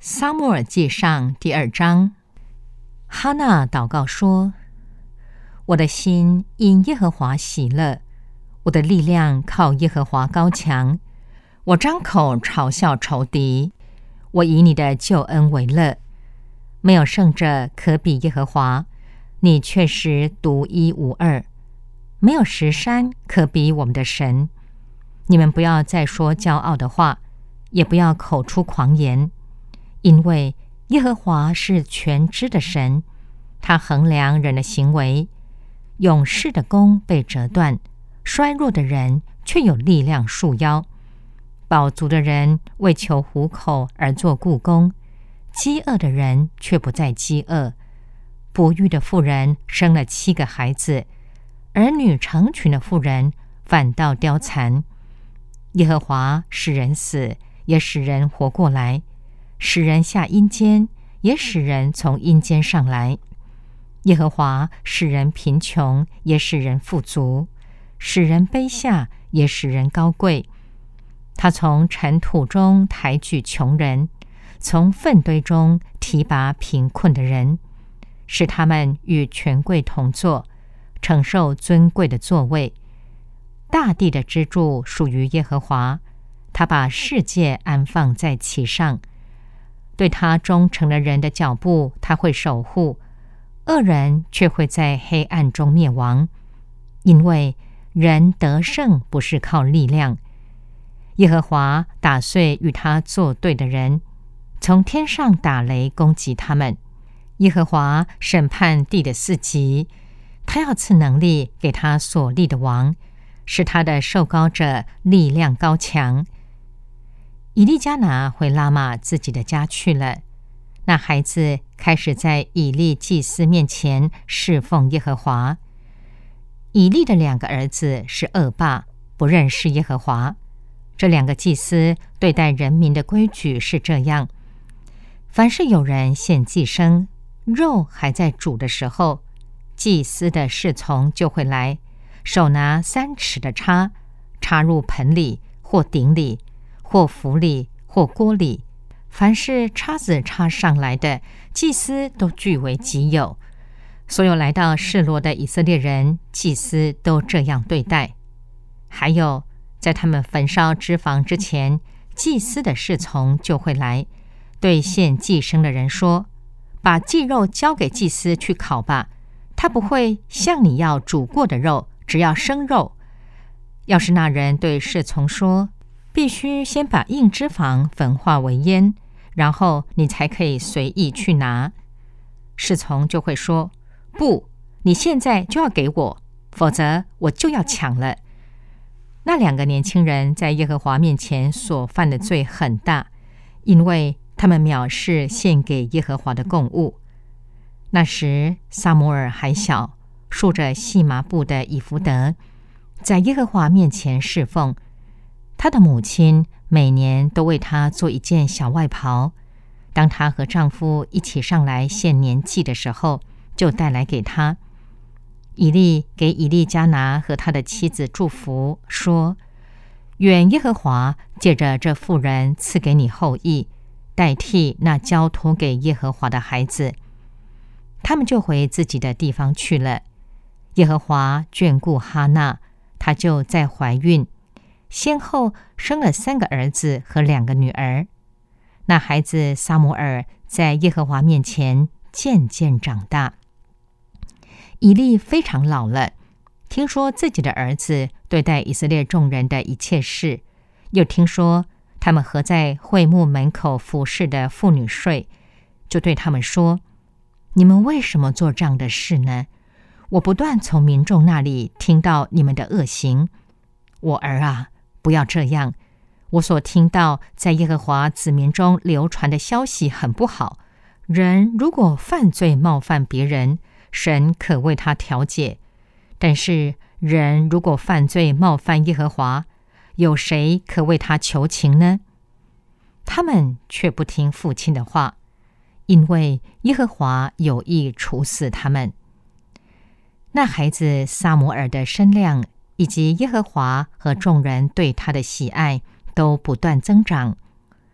撒母耳记上第2章，哈娜祷告说：我的心因耶和华喜乐，我的力量靠耶和华高强。我张口嘲笑仇敌，我以你的救恩为乐。没有圣者可比耶和华，你确实独一无二。没有石山可比我们的神。你们不要再说骄傲的话，也不要口出狂言，因为耶和华是全知的神，他衡量人的行为。勇士的弓被折断，衰弱的人却有力量束腰。饱足的人为求糊口而做雇工，饥饿的人却不再饥饿。不育的妇人生了7个孩子，儿女成群的妇人反倒凋残。耶和华使人死，也使人活过来，使人下阴间，也使人从阴间上来。耶和华使人贫穷，也使人富足，使人卑下，也使人高贵。他从尘土中抬举穷人，从粪堆中提拔贫困的人，使他们与权贵同坐，承受尊贵的座位。大地的支柱属于耶和华，他把世界安放在其上。对他忠诚的人的脚步他会守护，恶人却会在黑暗中灭亡。因为人得胜不是靠力量。耶和华打碎与他作对的人，从天上打雷攻击他们。耶和华审判地的4极，他要赐能力给他所立的王，使他的受膏者力量高强。以利加拿回拉玛自己的家去了。那孩子开始在以利祭司面前侍奉耶和华。以利的2个儿子是恶霸，不认识耶和华。这2个祭司对待人民的规矩是这样：凡是有人献祭牲，肉还在煮的时候，祭司的侍从就会来，手拿3尺的叉，插入盆里或鼎里或釜里或锅里，凡是叉子插上来的，祭司都据为己有。所有来到示罗的以色列人，祭司都这样对待。还有，在他们焚烧脂肪之前，祭司的侍从就会来，对献祭牲的人说：把祭肉交给祭司去烤吧，他不会像你要煮过的肉，只要生肉。要是那人对侍从说：必须先把硬脂肪焚化为烟，然后你才可以随意去拿，侍从就会说：不，你现在就要给我，否则我就要抢了。那2个年轻人在耶和华面前所犯的罪很大，因为他们藐视献给耶和华的供物。那时撒母耳还小，束着细麻布的以弗得，在耶和华面前侍奉。她的母亲每年都为她做一件小外袍，当她和丈夫一起上来献年祭的时候，就带来给她。以利给以利加拿和他的妻子祝福，说：愿耶和华借着这妇人赐给你后裔，代替那交托给耶和华的孩子。他们就回自己的地方去了。耶和华眷顾哈娜，她就再怀孕，先后生了3个儿子和2个女儿。那孩子撒母耳在耶和华面前渐渐长大。以利非常老了，听说自己的儿子对待以色列众人的一切事，又听说他们和在会幕门口服侍的妇女睡，就对他们说：你们为什么做这样的事呢？我不断从民众那里听到你们的恶行。我儿啊，不要这样。我所听到在耶和华子民中流传的消息很不好。人如果犯罪冒犯别人，神可为他调解；但是人如果犯罪冒犯耶和华，有谁可为他求情呢？他们却不听父亲的话，因为耶和华有意处死他们。那孩子撒母耳的身量，以及耶和华和众人对他的喜爱，都不断增长。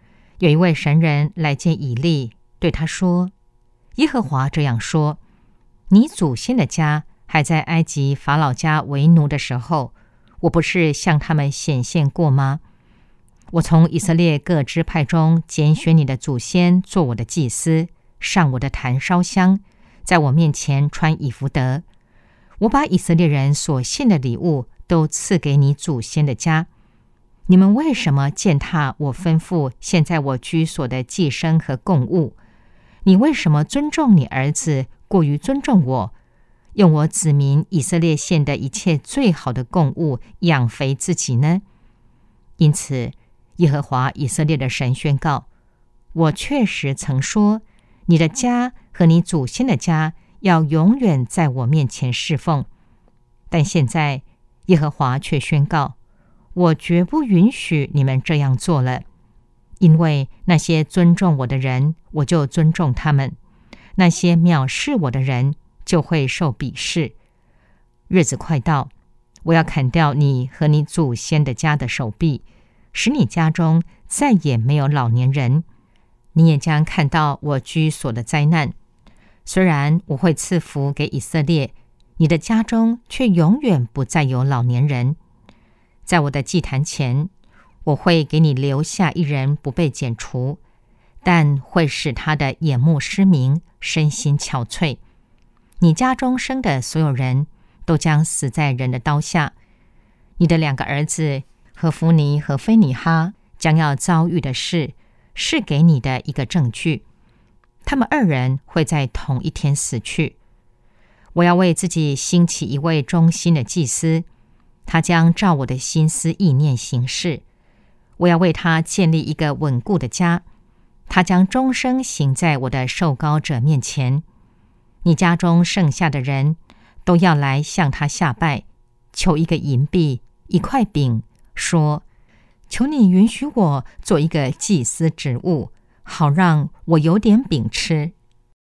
有一位神人来见以利，对他说：耶和华这样说，你祖先的家还在埃及法老家为奴的时候，我不是向他们显现过吗？我从以色列各支派中拣选你的祖先做我的祭司，上我的坛烧香，在我面前穿以弗得。我把以色列人所献的礼物都赐给你祖先的家。你们为什么践踏我吩咐献在我居所的祭牲和供物？你为什么尊重你儿子过于尊重我，用我子民以色列献的一切最好的供物养肥自己呢？因此耶和华以色列的神宣告，我确实曾说，你的家和你祖先的家要永远在我面前侍奉。但现在耶和华却宣告，我绝不允许你们这样做了。因为那些尊重我的人，我就尊重他们；那些藐视我的人，就会受鄙视。日子快到，我要砍掉你和你祖先的家的手臂，使你家中再也没有老年人。你也将看到我居所的灾难。虽然我会赐福给以色列，你的家中却永远不再有老年人。在我的祭坛前，我会给你留下一人不被剪除，但会使他的眼目失明，身心憔悴。你家中生的所有人都将死在人的刀下。你的2个儿子何弗尼和菲尼哈将要遭遇的事，是给你的一个证据。他们2人会在同一天死去。我要为自己兴起一位忠心的祭司，他将照我的心思意念行事。我要为他建立一个稳固的家，他将终生行在我的受膏者面前。你家中剩下的人都要来向他下拜，求一个银币，一块饼，说：求你允许我做一个祭司职务，好让我有点饼吃。